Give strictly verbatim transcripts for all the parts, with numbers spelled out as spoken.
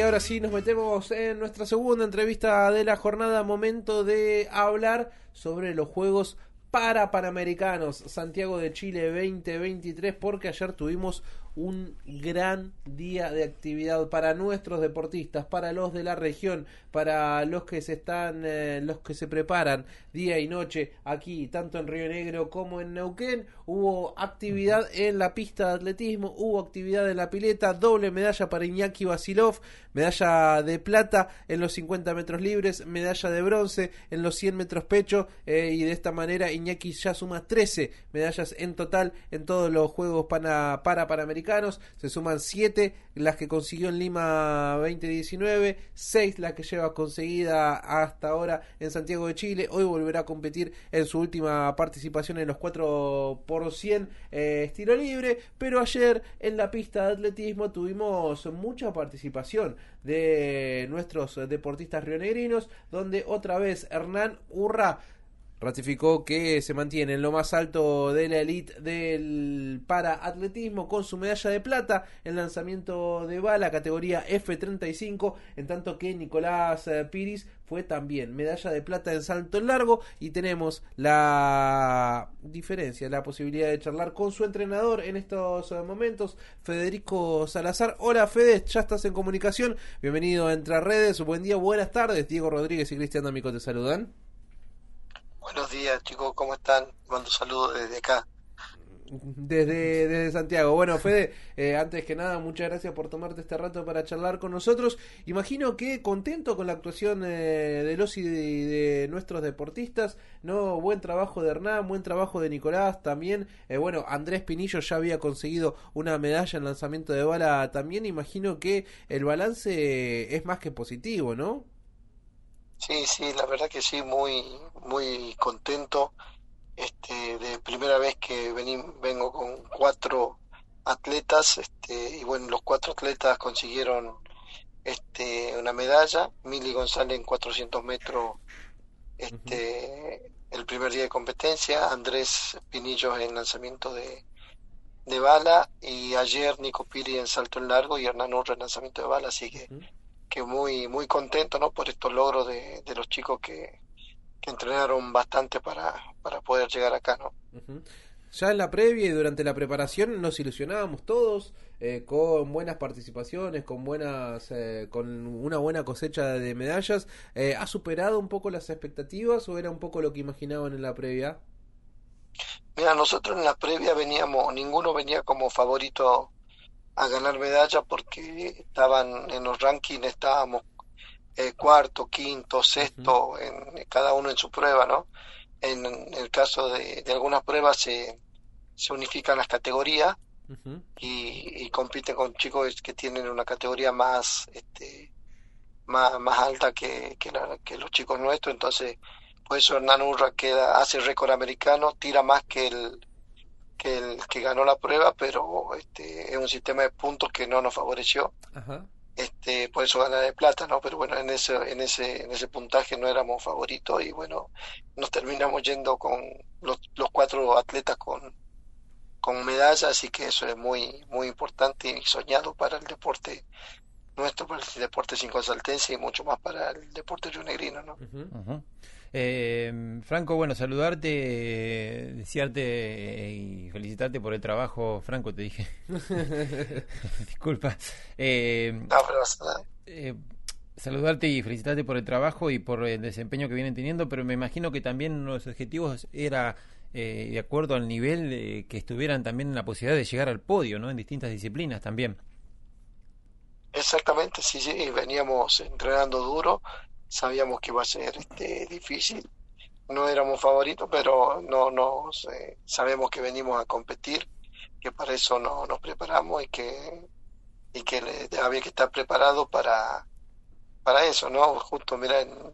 ahora sí nos metemos en nuestra segunda entrevista de la jornada. Momento de hablar sobre los Juegos para Panamericanos Santiago de Chile veinte veintitrés, porque ayer tuvimos un gran día de actividad para nuestros deportistas, para los de la región, para los que se están, eh, los que se preparan día y noche aquí, tanto en Río Negro como en Neuquén. Hubo actividad en la pista de atletismo, hubo actividad en la pileta, doble medalla para Iñaki Vasilov, medalla de plata en los cincuenta metros libres, medalla de bronce en los cien metros pecho, eh, y de esta manera Iñaki ya suma trece medallas en total en todos los Juegos para, para Panamericanos. Se suman siete las que consiguió en Lima veinte diecinueve, seis las que lleva conseguida hasta ahora en Santiago de Chile. Hoy volverá a competir en su última participación en los cuatro por cien eh, estilo libre, pero ayer en la pista de atletismo tuvimos mucha participación de nuestros deportistas rionegrinos, donde otra vez Hernán Urra ratificó que se mantiene en lo más alto de la elite del paraatletismo con su medalla de plata en lanzamiento de bala categoría F treinta y cinco, en tanto que Nicolás Piris fue también medalla de plata en salto largo. Y tenemos la diferencia, la posibilidad de charlar con su entrenador en estos momentos, Federico Salazar. Hola Fede, ya estás en comunicación, bienvenido a Entre Redes, buen día, buenas tardes. Diego Rodríguez y Cristian D'Amico te saludan. Buenos días, chicos, ¿cómo están? Mando saludos desde acá. Desde, desde Santiago. Bueno, Fede, eh, antes que nada, muchas gracias por tomarte este rato para charlar con nosotros. Imagino que contento con la actuación eh, de los y de, de nuestros deportistas, ¿no? Buen trabajo de Hernán, buen trabajo de Nicolás también. Eh, bueno, Andrés Pinillo ya había conseguido una medalla en lanzamiento de bala también. Imagino que el balance es más que positivo, ¿no? Sí, sí, la verdad que sí, muy, muy contento. Este, de primera vez que vení, vengo con cuatro atletas, este, y bueno, los cuatro atletas consiguieron este, una medalla. Mili González en cuatrocientos metros, Uh-huh. este, el primer día de competencia, Andrés Pinillos en lanzamiento de, de bala, y ayer Nico Piri en salto en largo y Hernán Urra en lanzamiento de bala, así que Uh-huh. que muy muy contento, ¿no?, por estos logros de, de los chicos que, que entrenaron bastante para, para poder llegar acá, ¿no? Uh-huh. Ya en la previa y durante la preparación nos ilusionábamos todos, eh, con buenas participaciones, con buenas, eh, con una buena cosecha de medallas. Eh, ¿Ha superado un poco las expectativas o era un poco lo que imaginaban en la previa? Mira, nosotros en la previa veníamos, ninguno venía como favorito a ganar medalla porque estaban en los rankings, estábamos eh, cuarto, quinto, Uh-huh. sexto, en cada uno en su prueba, ¿no? En, en el caso de, de algunas pruebas se, se unifican las categorías Uh-huh. y, y compiten con chicos que tienen una categoría más, este, más, más alta que, que, la, que los chicos nuestros. Entonces, por eso Hernán Urra queda, hace récord americano, tira más que el que el que ganó la prueba, pero este es un sistema de puntos que no nos favoreció, Ajá. este por eso gana de plata, ¿no? Pero bueno, en ese en ese en ese puntaje no éramos favoritos y bueno, nos terminamos yendo con los, los cuatro atletas con con medallas, así que eso es muy muy importante y soñado para el deporte nuestro, para el deporte cincosaltense y mucho más para el deporte rionegrino, ¿no? Uh-huh. Ujú. Eh, Franco, bueno, saludarte, eh, desearte eh, y felicitarte por el trabajo. Franco, te dije. Disculpa. Eh, No, pero nada. eh, Saludarte y felicitarte por el trabajo y por el desempeño que vienen teniendo, pero me imagino que también uno de los objetivos era, eh, de acuerdo al nivel, eh, que estuvieran también en la posibilidad de llegar al podio, ¿no? En distintas disciplinas también. Exactamente, sí, sí, veníamos entrenando duro, sabíamos que iba a ser este difícil, no éramos favoritos, pero no nos eh, sabemos que venimos a competir, que para eso no, nos preparamos y que y que le- había que estar preparado para para eso, ¿no? Justo, mira, en,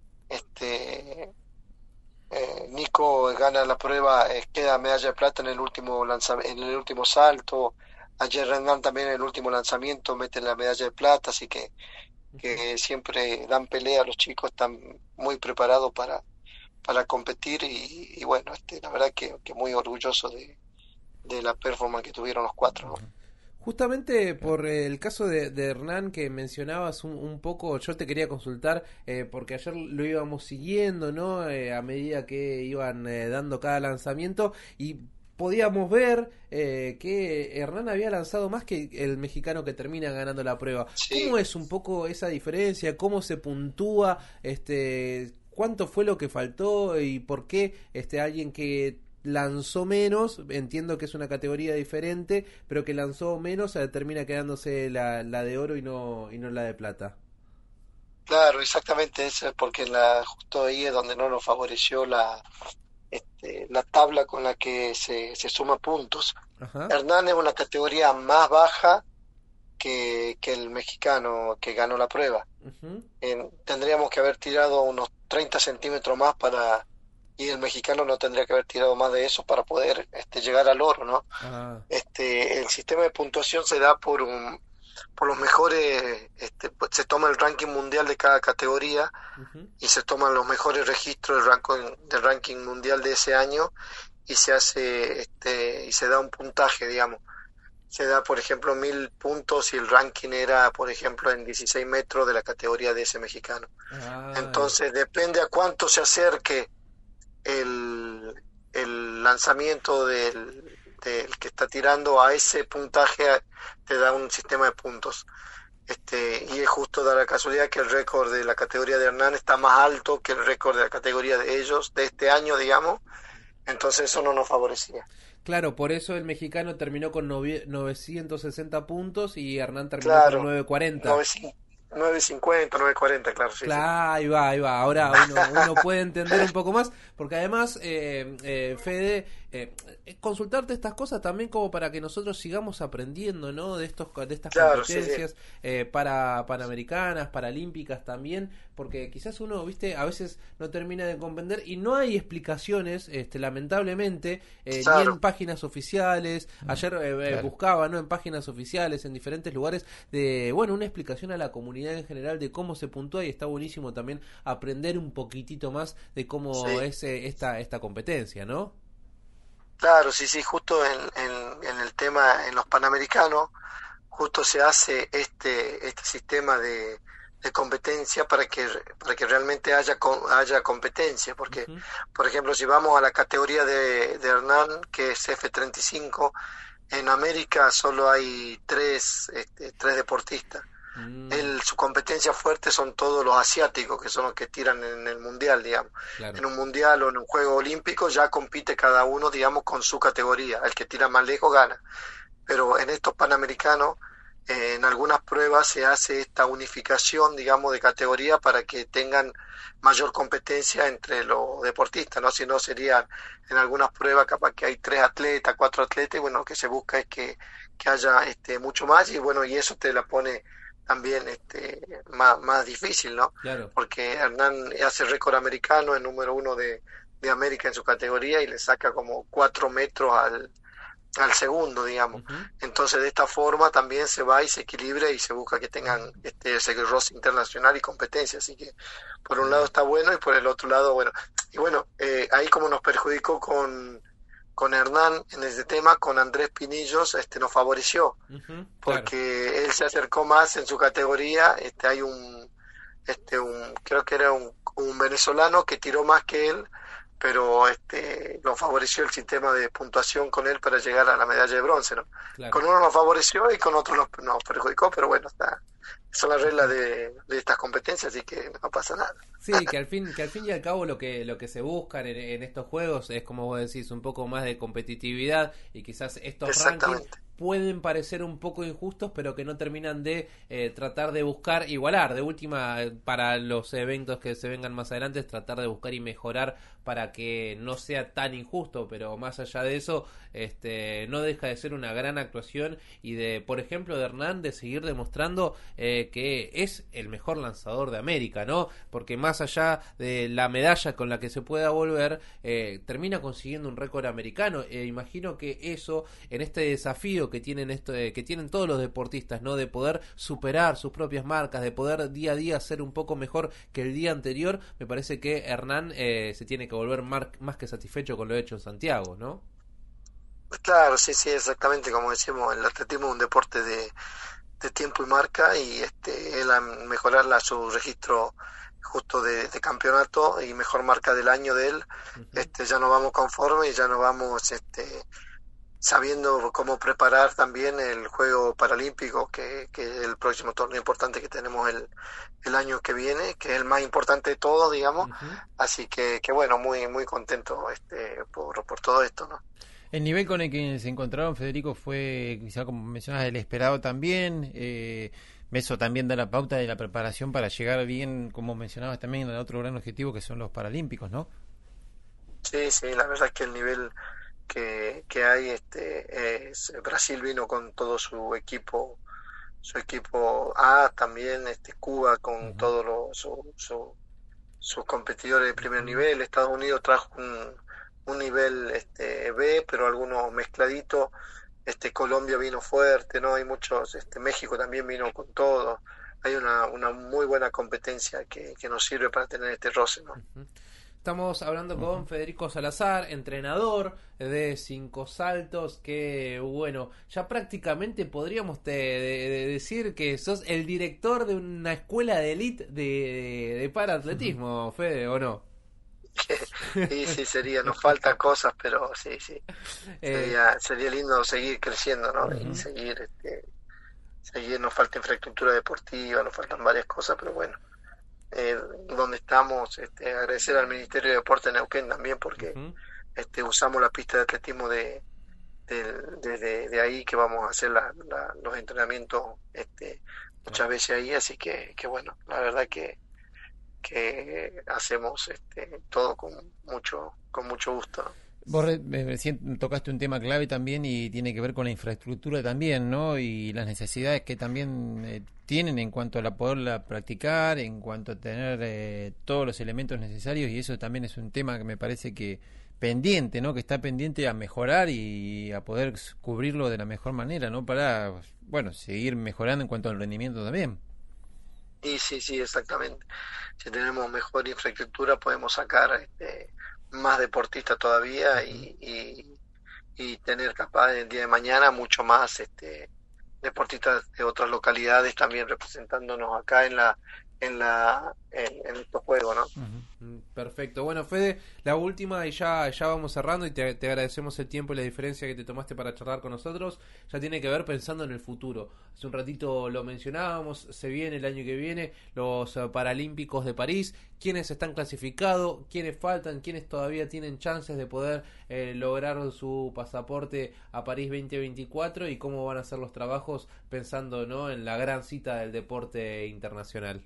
este eh, Nico gana la prueba, eh, queda medalla de plata en el último lanza- en el último salto. Ayer Renan también en el último lanzamiento mete la medalla de plata, así que Uh-huh. que siempre dan pelea, los chicos están muy preparados para, para competir y, y bueno, este, la verdad que, que muy orgulloso de, de la performance que tuvieron los cuatro, ¿no? Justamente por eh, el caso de, de Hernán que mencionabas un, un poco, yo te quería consultar, eh, porque ayer lo íbamos siguiendo, ¿no? Eh, a medida que iban eh, dando cada lanzamiento y podíamos ver eh, que Hernán había lanzado más que el mexicano que termina ganando la prueba. Sí, ¿Cómo es un poco esa diferencia? ¿Cómo se puntúa? Este, ¿cuánto fue lo que faltó y por qué este alguien que lanzó menos, entiendo que es una categoría diferente, pero que lanzó menos eh, termina quedándose la, la de oro y no y no la de plata? claro, exactamente eso, es porque la, justo ahí es donde no nos favoreció la, este, la tabla con la que se, se suma puntos. Ajá. Hernán es una categoría más baja que, que el mexicano que ganó la prueba. Ujú. En- tendríamos que haber tirado unos treinta centímetros más para, y el mexicano no tendría que haber tirado más de eso para poder este, llegar al oro, ¿no? Ah, Este, el sistema de puntuación se da por un, por los mejores, este, pues, se toma el ranking mundial de cada categoría ujú. y se toman los mejores registros del ranking, del ranking mundial de ese año y se hace, este, y se da un puntaje, digamos. Se da, por ejemplo, mil puntos y el ranking era, por ejemplo, en dieciséis metros de la categoría de ese mexicano. Ah, Entonces, depende a cuánto se acerque el, el lanzamiento del, del que está tirando a ese puntaje, te da un sistema de puntos. Este, y es justo da la casualidad que el récord de la categoría de Hernán está más alto que el récord de la categoría de ellos, de este año, digamos. Entonces, eso no nos favorecía. claro, por eso el mexicano terminó con novie- novecientos sesenta puntos y Hernán terminó con Claro, novecientos cuarenta. nueve cincuenta, nueve cuarenta, claro, sí, sí. Claro, ahí va, ahí va. Ahora uno, uno puede entender un poco más, porque además, eh, eh, Fede, eh, consultarte estas cosas también como para que nosotros sigamos aprendiendo, ¿no? De estos, de estas Claro, sí, sí. competencias eh, para panamericanas, paralímpicas también, porque quizás uno, viste, a veces no termina de comprender y no hay explicaciones, este, lamentablemente, eh, ni en Claro, páginas oficiales. Ayer eh, eh, Claro. buscaba, ¿no? En páginas oficiales, en diferentes lugares, de, bueno, una explicación a la comunidad en general de cómo se puntúa y está buenísimo también aprender un poquitito más de cómo sí. es eh, esta, esta competencia, ¿no? Claro, sí, sí, justo en, en, en el tema, en los Panamericanos, justo se hace este, este sistema de, de competencia para que, para que realmente haya, co- haya competencia, porque, Ujú. por ejemplo, si vamos a la categoría de, de Hernán, que es F treinta y cinco, en América solo hay tres, este, tres deportistas. Mm, Él, su competencia fuerte son todos los asiáticos, que son los que tiran en el mundial, digamos. claro. En un mundial o en un juego olímpico ya compite cada uno, digamos, con su categoría. El que tira más lejos gana. Pero en estos panamericanos, eh, en algunas pruebas se hace esta unificación, digamos, de categoría para que tengan mayor competencia entre los deportistas, ¿no? Si no, serían en algunas pruebas capaz que hay tres atletas, cuatro atletas, y bueno, lo que se busca es que, que haya este, mucho más, y bueno, y eso te la pone también este, más, más difícil, ¿no? Claro. Porque Hernán hace récord americano, es número uno de, de América en su categoría y le saca como cuatro metros al, al segundo, digamos. Ujú. Entonces, de esta forma también se va y se equilibra y se busca que tengan este ese roce internacional y competencia. Así que, por un lado Claro. está bueno y por el otro lado, bueno. Y bueno, eh, ahí como nos perjudicó con, con Hernán en ese tema, con Andrés Pinillos, este, nos favoreció Ujú. Claro. porque él se acercó más en su categoría. Este, hay un, este, un, creo que era un, un venezolano que tiró más que él, pero este, lo favoreció el sistema de puntuación con él para llegar a la medalla de bronce, ¿no? Claro. Con uno nos favoreció y con otro nos, nos perjudicó, pero bueno, está, son las reglas de, de estas competencias, así que no pasa nada. Sí, que al fin, que al fin y al cabo lo que, lo que se buscan en, en estos juegos es, como vos decís, un poco más de competitividad y quizás estos rankings Exactamente. pueden parecer un poco injustos, pero que no terminan de eh, tratar de buscar igualar. De última, eh, para los eventos que se vengan más adelante, es tratar de buscar y mejorar para que no sea tan injusto, pero más allá de eso, este, no deja de ser una gran actuación y de, por ejemplo, de Hernán, de seguir demostrando eh, que es el mejor lanzador de América, ¿no? Porque más allá de la medalla con la que se pueda volver, eh, termina consiguiendo un récord americano. E imagino que eso, en este desafío que tienen esto, eh, que tienen todos los deportistas, ¿no? De poder superar sus propias marcas, de poder día a día ser un poco mejor que el día anterior, me parece que Hernán eh, se tiene que volver mar- más que satisfecho con lo hecho en Santiago, ¿no? Claro, sí, sí, exactamente, como decimos, el atletismo es un deporte de, de tiempo y marca, y este, él a mejorar la, su registro justo de, de campeonato y mejor marca del año de él, Ujú. este, ya no vamos conforme y ya no vamos este, sabiendo cómo preparar también el juego paralímpico, que, que es el próximo torneo importante que tenemos el, el año que viene, que es el más importante de todos, digamos. Ujú. Así que, que bueno, muy, muy contento este, por, por todo esto, ¿no? El nivel con el que se encontraron, Federico, fue, quizá como mencionas, el esperado también. Eh, eso también da la pauta de la preparación para llegar bien, como mencionabas también, al otro gran objetivo que son los Paralímpicos, ¿no? Sí, sí, la verdad es que el nivel que, que hay, este, es, Brasil vino con todo su equipo, su equipo A, también este, Cuba con Ujú, todos los su, su- sus competidores de primer Ujú. nivel. Estados Unidos trajo un, un nivel este, B, pero algunos mezcladitos. Este, Colombia vino fuerte, ¿no? Hay muchos, este, México también vino con todo. Hay una, una muy buena competencia que, que nos sirve para tener este roce, ¿no? Ujú. Estamos hablando con ujú. Federico Salazar, entrenador de Cinco Saltos, que bueno, ya prácticamente podríamos te, de, de decir que sos el director de una escuela de elite de, de, de paraatletismo, Fede, ¿o no? Sí, sí, sería, nos faltan cosas, pero sí, sí, Eh, sería, sería lindo seguir creciendo, ¿no? Y Ujú. seguir, este, seguir, nos falta infraestructura deportiva, nos faltan varias cosas, pero bueno, eh, donde estamos, este, agradecer al Ministerio de Deporte de Neuquén también, porque ujú. este, usamos la pista de atletismo de, de, de, de ahí, que vamos a hacer la, la, los entrenamientos este, Claro. muchas veces ahí, así que, que bueno, la verdad que, que hacemos este, todo con mucho, con mucho gusto, ¿no? Vos re- eh, recién tocaste un tema clave también y tiene que ver con la infraestructura también, ¿no? Y las necesidades que también eh, tienen en cuanto a la poderla practicar, en cuanto a tener eh, todos los elementos necesarios, y eso también es un tema que me parece que pendiente, ¿no? Que está pendiente a mejorar y a poder s- cubrirlo de la mejor manera, ¿no? Para, bueno, seguir mejorando en cuanto al rendimiento también. Y sí, sí, exactamente. Si tenemos mejor infraestructura podemos sacar este, más deportistas todavía, Ujú. y, y, y tener capaz el día de mañana mucho más este, deportistas de otras localidades también representándonos acá en la en la en, en estos juegos, ¿no? Ujú. Mm, Perfecto. Bueno, Fede, la última y ya, ya vamos cerrando y te, te agradecemos el tiempo y la diferencia que te tomaste para charlar con nosotros. Ya tiene que ver pensando en el futuro. Hace un ratito lo mencionábamos, se viene el año que viene los eh, Paralímpicos de París. ¿Quiénes están clasificados? ¿Quiénes faltan? ¿Quiénes todavía tienen chances de poder eh, lograr su pasaporte a París veinte veinticuatro? ¿Y cómo van a ser los trabajos pensando, ¿no?, en la gran cita del deporte internacional?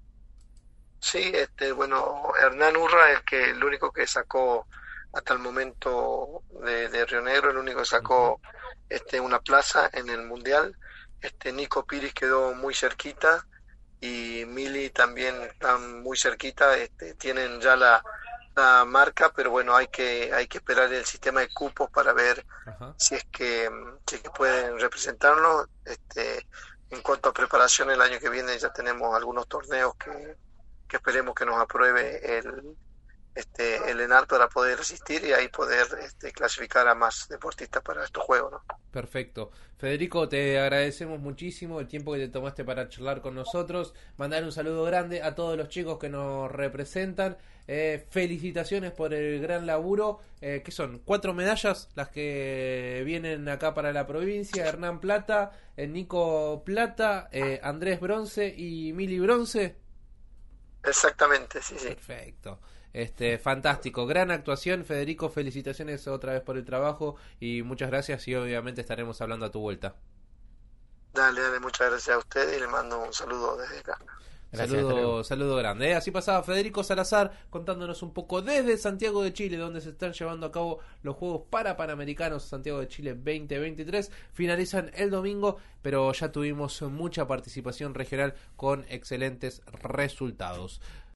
Sí, este, bueno, Hernán Urra es que el único que sacó hasta el momento de, de Río Negro, el único que Ujú. sacó este, una plaza en el Mundial. Este, Nico Piris quedó muy cerquita, y Mili también están muy cerquita, este, tienen ya la, la marca, pero bueno, hay que, hay que esperar el sistema de cupos para ver Ajá. si es que, si es que pueden representarnos. Este, en cuanto a preparación, el año que viene ya tenemos algunos torneos que, que esperemos que nos apruebe el, este, el ENAR para poder asistir y ahí poder este, clasificar a más deportistas para estos juegos, ¿no? Perfecto. Federico, te agradecemos muchísimo el tiempo que te tomaste para charlar con nosotros. Mandar un saludo grande a todos los chicos que nos representan. Eh, felicitaciones por el gran laburo. Eh, ¿Qué son? Cuatro medallas las que vienen acá para la provincia. Hernán Plata, eh, Nico Plata, eh, Andrés Bronce y Mili Bronce. Exactamente, sí, sí. Perfecto. Este, fantástico, gran actuación, Federico, felicitaciones otra vez por el trabajo y muchas gracias y obviamente estaremos hablando a tu vuelta. Dale, dale, muchas gracias a ustedes y le mando un saludo desde acá. Gracias, hasta luego. Saludo, saludo grande. ¿eh? Así pasaba Federico Salazar contándonos un poco desde Santiago de Chile, donde se están llevando a cabo los Juegos para Panamericanos Santiago de Chile veinte veintitrés. Finalizan el domingo, pero ya tuvimos mucha participación regional con excelentes resultados.